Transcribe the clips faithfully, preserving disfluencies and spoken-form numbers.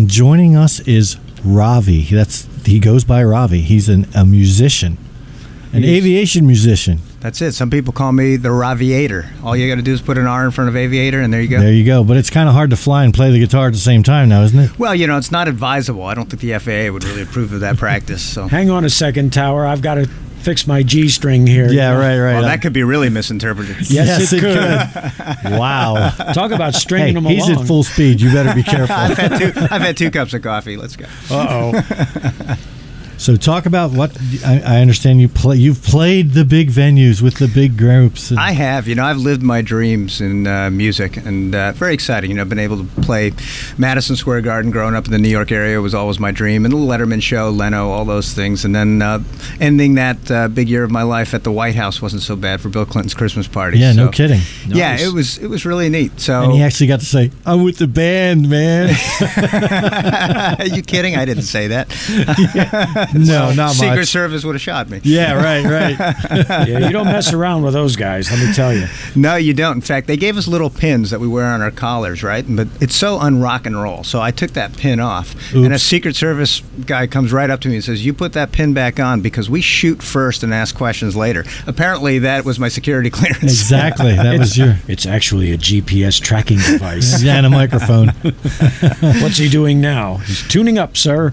And joining us is Ravi. That's he goes by Ravi. He's an, a musician, an He's, aviation musician. That's it. Some people call me the Raviator. All you got to do is put an R in front of aviator, and there you go. There you go. But it's kind of hard to fly and play the guitar at the same time now, isn't it? Well, you know, it's not advisable. I don't think the F A A would really approve of that practice. So hang on a second, Tower. I've got to fix my G string here. Yeah, right, right. Well, that could be really misinterpreted. Yes, yes it, it could. could. Wow. Talk about stringing hey, them he's along. He's at full speed. You better be careful. I've, had two, I've had two cups of coffee. Let's go. Uh-oh. So talk about what I, I understand you play. You've played the big venues with the big groups. I have. You know, I've lived my dreams in uh, music, and uh, very exciting. You know, I've been able to play Madison Square Garden. Growing up in the New York area was always my dream, and the Letterman Show, Leno, all those things. And then uh, ending that uh, big year of my life at the White House wasn't so bad for Bill Clinton's Christmas party. Yeah, so, no kidding. Yeah, nice. it was it was really neat. So and he actually got to say, "I'm with the band, man." Are you kidding? I didn't say that. Yeah. No, not much. Secret Service would have shot me. Yeah, right, right. Yeah, you don't mess around with those guys, let me tell you. No, you don't. In fact, they gave us little pins that we wear on our collars, right? But it's so un-rock and roll. So I took that pin off, Oops. and a Secret Service guy comes right up to me and says, "You put that pin back on because we shoot first and ask questions later." Apparently, that was my security clearance. Exactly. That was your... It's actually a G P S tracking device. Yeah, and a microphone. What's he doing now? He's tuning up, sir.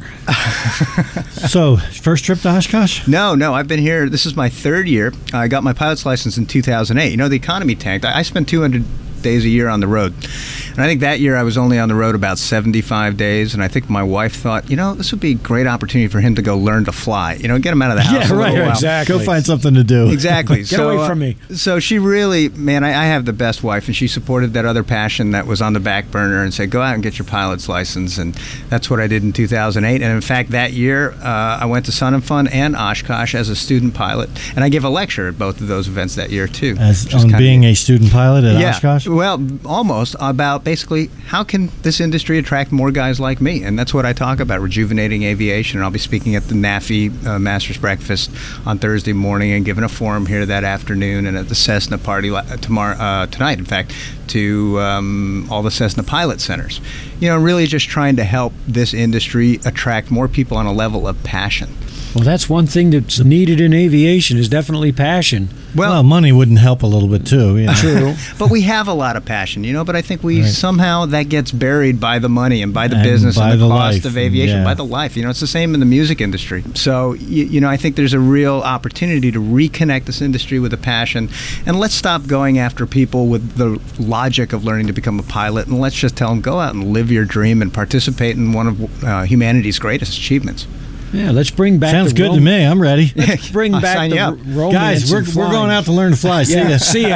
So, first trip to Oshkosh? No, no. I've been here. This is my third year. I got my pilot's license in two thousand eight. You know, the economy tanked. I spent two hundred days a year on the road. And I think that year I was only on the road about seventy-five days, and I think my wife thought, you know, this would be a great opportunity for him to go learn to fly. You know, get him out of the house yeah, a right, little while. Exactly. Go find something to do. Exactly. Get so, away from me. Uh, so she really, man, I, I have the best wife, and she supported that other passion that was on the back burner and said, go out and get your pilot's license, and that's what I did in two thousand eight. And in fact, that year, uh, I went to Sun and Fun and Oshkosh as a student pilot, and I gave a lecture at both of those events that year, too. As on being a student pilot at yeah, Oshkosh? Well, almost, about basically how can this industry attract more guys like me? And that's what I talk about, rejuvenating aviation. And I'll be speaking at the NAFI uh, Masters Breakfast on Thursday morning and giving a forum here that afternoon, and at the Cessna party tomorrow, uh, tonight, in fact, to um, all the Cessna pilot centers. You know, really just trying to help this industry attract more people on a level of passion. Well, that's one thing that's needed in aviation is definitely passion. Well, well money wouldn't help a little bit too. You know? True. But we have a lot of passion, you know, but I think we right. somehow that gets buried by the money and by the and business by and the, the cost life. of aviation, yeah. by the life. You know, it's the same in the music industry. So, you, you know, I think there's a real opportunity to reconnect this industry with a passion, and let's stop going after people with the logic of learning to become a pilot, and let's just tell them, go out and live your dream and participate in one of uh, humanity's greatest achievements. Yeah, let's bring back. Sounds the good rom- to me. I'm ready. Let's bring I'll back sign the you up. r- romance. Guys, we're, and we're going flying. out to learn to fly. See Yeah, ya. see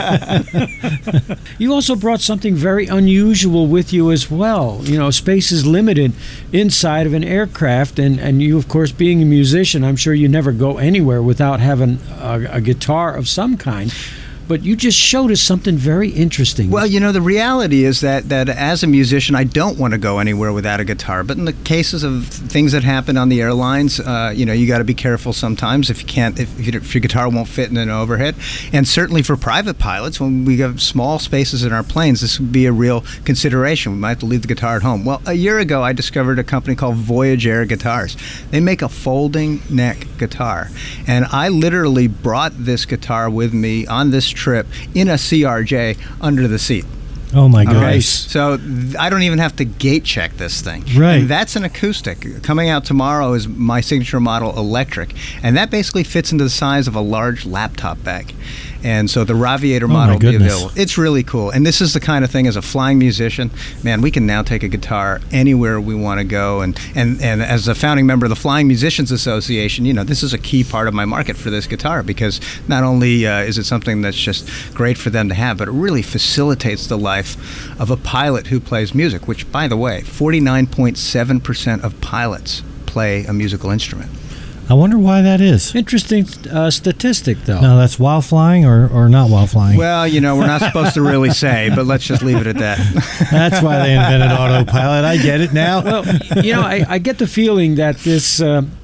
ya. You also brought something very unusual with you as well. You know, space is limited inside of an aircraft, and, and you, of course, being a musician, I'm sure you never go anywhere without having a, a guitar of some kind. But you just showed us something very interesting. Well, you know, the reality is that, that as a musician, I don't want to go anywhere without a guitar. But in the cases of things that happen on the airlines, uh, you know, you got to be careful sometimes if you can't, if, if, you, if your guitar won't fit in an overhead. And certainly for private pilots, when we have small spaces in our planes, this would be a real consideration. We might have to leave the guitar at home. Well, a year ago, I discovered a company called Voyage Air Guitars. They make a folding neck guitar. And I literally brought this guitar with me on this trip in a C R J under the seat. Oh my Okay? goodness! So th- I don't even have to gate check this thing. Right. And that's an acoustic. Coming out tomorrow is my signature model electric, and that basically fits into the size of a large laptop bag. And so the Raviator Oh, model my will be goodness. available. It's really cool. And this is the kind of thing, as a flying musician, man, we can now take a guitar anywhere we want to go. And, and, and as a founding member of the Flying Musicians Association, you know, this is a key part of my market for this guitar, because not only uh, is it something that's just great for them to have, but it really facilitates the life of a pilot who plays music, which, by the way, forty-nine point seven percent of pilots play a musical instrument. I wonder why that is. Interesting uh, statistic, though. Now, that's while flying or, or not while flying? Well, you know, we're not supposed to really say, but let's just leave it at that. That's why they invented autopilot. I get it now. Well, you know, I, I get the feeling that this uh,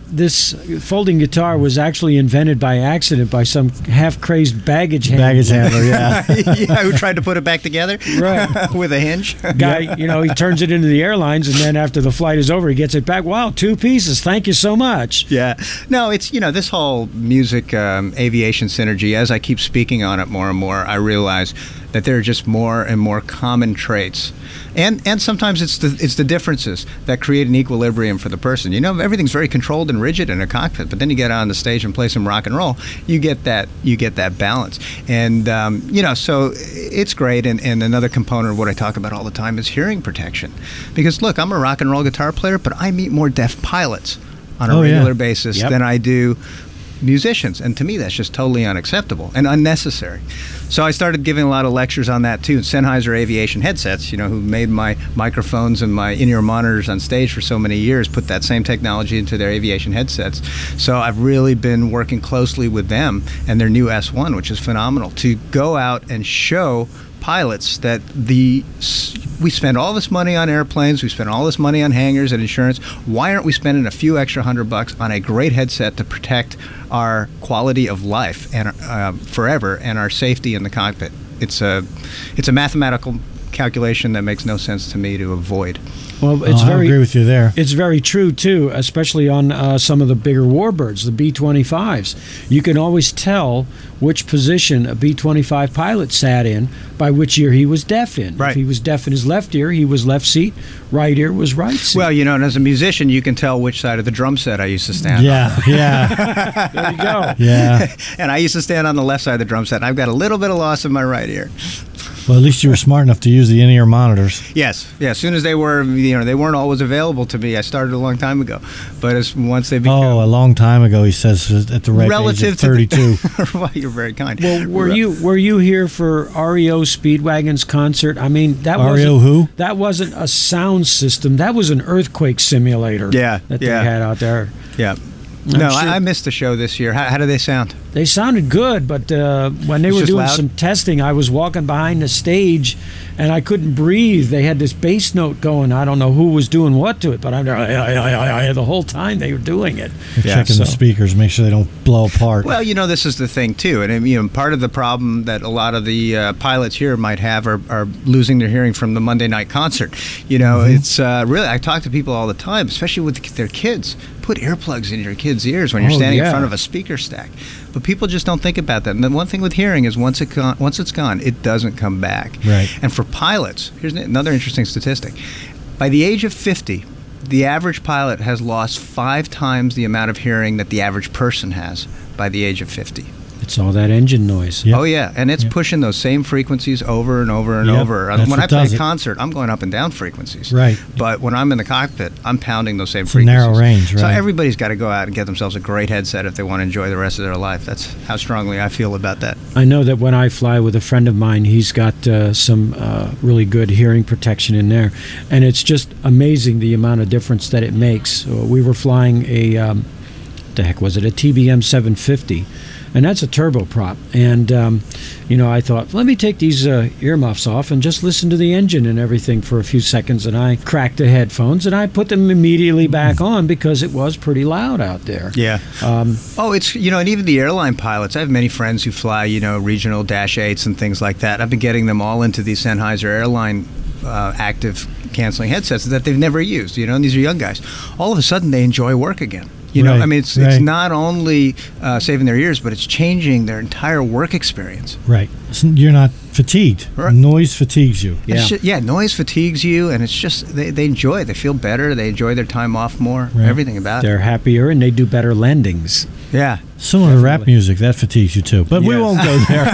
this folding guitar was actually invented by accident by some half-crazed baggage handler. Baggage handler, yeah. Yeah, who tried to put it back together Right. with a hinge. Guy, you know, he turns it into the airlines, and then after the flight is over, he gets it back. Wow, two pieces. Thank you so much. Yeah. No, it's, you know, this whole music um, aviation synergy, as I keep speaking on it more and more, I realize that there are just more and more common traits. And and sometimes it's the it's the differences that create an equilibrium for the person. You know, everything's very controlled and rigid in a cockpit, but then you get on the stage and play some rock and roll, you get that you get that balance. And um, you know, so it's great. And, and another component of what I talk about all the time is hearing protection. Because look, I'm a rock and roll guitar player, but I meet more deaf pilots on a Oh, yeah. regular basis Yep. than I do musicians, and to me that's just totally unacceptable and unnecessary. So I started giving a lot of lectures on that too. Sennheiser Aviation headsets, you know, who made my microphones and my in-ear monitors on stage for so many years, put that same technology into their aviation headsets. So I've really been working closely with them and their new S one, which is phenomenal, to go out and show pilots that the we spend all this money on airplanes, we spend all this money on hangars and insurance. Why aren't we spending a few extra hundred bucks on a great headset to protect our quality of life and uh, forever and our safety in the cockpit? It's a it's a mathematical calculation that makes no sense to me to avoid. Well, it's Oh, I very agree with you there. It's very true, too, especially on uh, some of the bigger warbirds, the B twenty-fives. You can always tell which position a B twenty-five pilot sat in by which ear he was deaf in. Right. If he was deaf in his left ear, he was left seat. Right ear was right seat. Well, you know, and as a musician, you can tell which side of the drum set I used to stand on. Yeah, yeah, there you go. yeah. And I used to stand on the left side of the drum set. I've got a little bit of loss in my right ear. Well, at least you were smart enough to use the in-ear monitors. Yes, yeah. As soon as they were, you know, they weren't always available to me. I started a long time ago, but as once they became Oh, a long time ago, he says, at the right age relative of thirty-two. to the, well, you're very kind. Well, were Re- you were you here for R E O Speedwagon's concert? I mean, that R E O wasn't who? that wasn't a sound system. That was an earthquake simulator. Yeah, that yeah. they had out there. Yeah. I'm no, sure- I, I missed the show this year. How, how did they sound? They sounded good, but uh, when they It's were just doing loud? some testing, I was walking behind the stage, and I couldn't breathe. They had this bass note going. I don't know who was doing what to it, but I'm there I, I, I, I, the whole time they were doing it. They're Yeah, checking the so- speakers, make sure they don't blow apart. Well, you know, this is the thing too, and you know, part of the problem that a lot of the uh, pilots here might have are, are losing their hearing from the Monday night concert. You know, Mm-hmm. it's uh, really. I talk to people all the time, especially with their kids. Put earplugs in your kids' ears when you're Oh, standing in yeah. front of a speaker stack. But people just don't think about that. And the one thing with hearing is once it gone, once it's gone, it doesn't come back. Right. And for pilots, here's another interesting statistic: by the age of fifty, the average pilot has lost five times the amount of hearing that the average person has by the age of fifty. It's all that engine noise. Yep. Oh yeah, and it's Yep. pushing those same frequencies over and over and Yep, over. that's When what I play does a it. concert, I'm going up and down frequencies. Right. But when I'm in the cockpit, I'm pounding those same It's a frequencies. narrow range, So right. everybody's got to go out and get themselves a great headset if they want to enjoy the rest of their life. That's how strongly I feel about that. I know that when I fly with a friend of mine, he's got uh, some uh, really good hearing protection in there, and it's just amazing the amount of difference that it makes. So we were flying a, um, the heck was it, a T B M seven fifty, and that's a turboprop. And um, you know, I thought, let me take these uh, earmuffs off and just listen to the engine and everything for a few seconds. And I cracked the headphones and I put them immediately back on because it was pretty loud out there. Yeah. Um, Oh, it's, you know, and even the airline pilots. I have many friends who fly, you know, regional Dash eights and things like that. I've been getting them all into these Sennheiser airline uh, active canceling headsets that they've never used, you know, and these are young guys. All of a sudden, they enjoy work again. You know, Right, I mean, it's right. it's not only uh, saving their ears, but it's changing their entire work experience. Right. So you're not fatigued. Right. Noise fatigues you. Yeah. It's ju- yeah, noise fatigues you, and it's just, they, they enjoy it. They feel better. They enjoy their time off more. Right. Everything about it. they're happier and they do better landings. Yeah. Similar to rap music, that fatigues you too. But we Yes. won't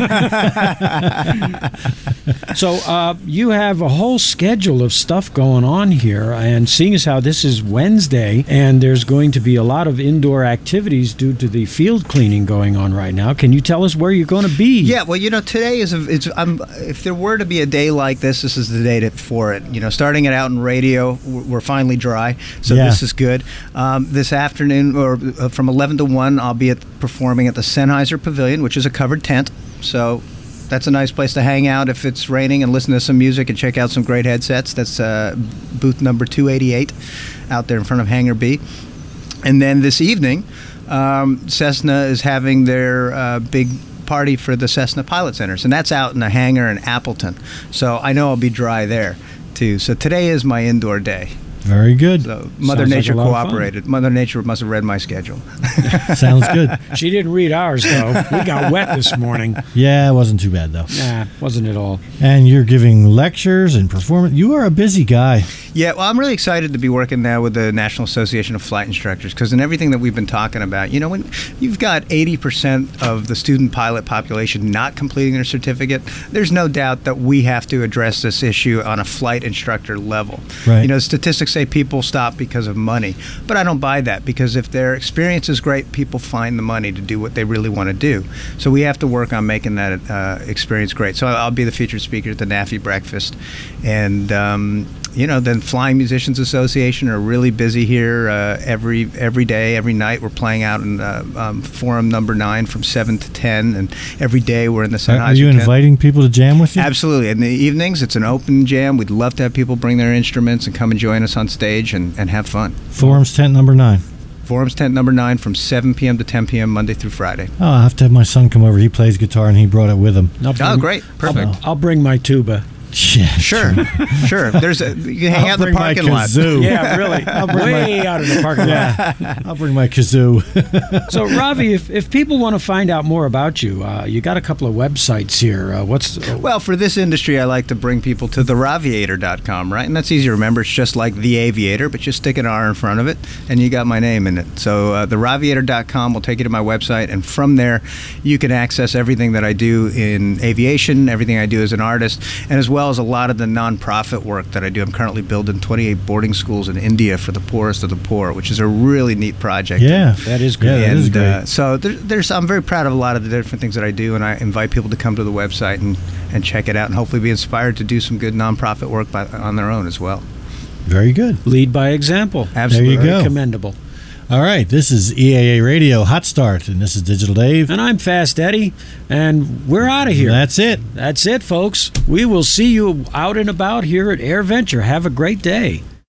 go there. So uh, you have a whole schedule of stuff going on here, and seeing as how this is Wednesday and there's going to be a lot of indoor activities due to the field cleaning going on right now, can you tell us where you're going to be? Yeah, well, you know, today is a, it's. I'm, if there were to be a day like this, this is the day to, for it. You know, starting it out in radio, we're we're finally dry, so Yeah. this is good. Um, this afternoon, or uh, from eleven to one, I'll be at, performing at the Sennheiser Pavilion, which is a covered tent. So that's a nice place to hang out if it's raining and listen to some music and check out some great headsets. That's uh, booth number two eighty-eight out there in front of Hangar B. And then this evening, um, Cessna is having their uh, big party for the Cessna Pilot Centers, and that's out in a hangar in Appleton. So I know I'll be dry there too. So today is my indoor day. Very good. So Mother Sounds like Nature a lot of fun. cooperated. Mother Nature must have read my schedule. Sounds good. She didn't read ours, though. We got wet this morning. Yeah, it wasn't too bad, though. Nah, wasn't at all. And you're giving lectures and performance. You are a busy guy. Yeah, well, I'm really excited to be working now with the National Association of Flight Instructors, because in everything that we've been talking about, you know, when you've got eighty percent of the student pilot population not completing their certificate, there's no doubt that we have to address this issue on a flight instructor level. Right. You know, statistics say people stop because of money, but I don't buy that, because if their experience is great, people find the money to do what they really want to do. So we have to work on making that uh, experience great. So I'll be the featured speaker at the NAFI breakfast, and um, you know, then Flying Musicians Association are really busy here uh, every every day, every night. We're playing out in uh, um, Forum Number Nine from seven to ten, and every day we're in the Sennheiser. Are you tent. inviting people to jam with you? Absolutely. In the evenings, it's an open jam. We'd love to have people bring their instruments and come and join us on stage and, and have fun. Forum's tent number nine. Forum's tent number nine from seven p.m. to ten p.m. Monday through Friday. Oh, I'll have to have my son come over. He plays guitar, and he brought it with him. I'll Oh, great. Perfect. I'll, I'll bring my tuba. Yeah, Sure, sure. There's a, you can hang I'll out in the bring my parking lot. kazoo. Yeah, really. Way out in the parking lot. I'll bring my kazoo. So, Ravi, if, if people want to find out more about you, uh, you got a couple of websites here. Uh, what's uh, Well, for this industry, I like to bring people to the raviator dot com, right? And that's easy to remember. It's just like The Aviator, but just stick an R in front of it, and you got my name in it. So uh, the raviator dot com will take you to my website, and from there, you can access everything that I do in aviation, everything I do as an artist, and as well as a lot of the nonprofit work that I do. I'm currently building twenty-eight boarding schools in India for the poorest of the poor, which is a really neat project. Yeah. that is great. Yeah, that and is great. Uh, so there, there's, I'm very proud of a lot of the different things that I do, and I invite people to come to the website and, and check it out, and hopefully be inspired to do some good nonprofit work by, on their own as well. Very good. Lead by example. Absolutely. There you go. Commendable. All right, this is E A A Radio Hot Start, and this is Digital Dave. And I'm Fast Eddie, and we're out of here. That's it. That's it, folks. We will see you out and about here at AirVenture. Have a great day.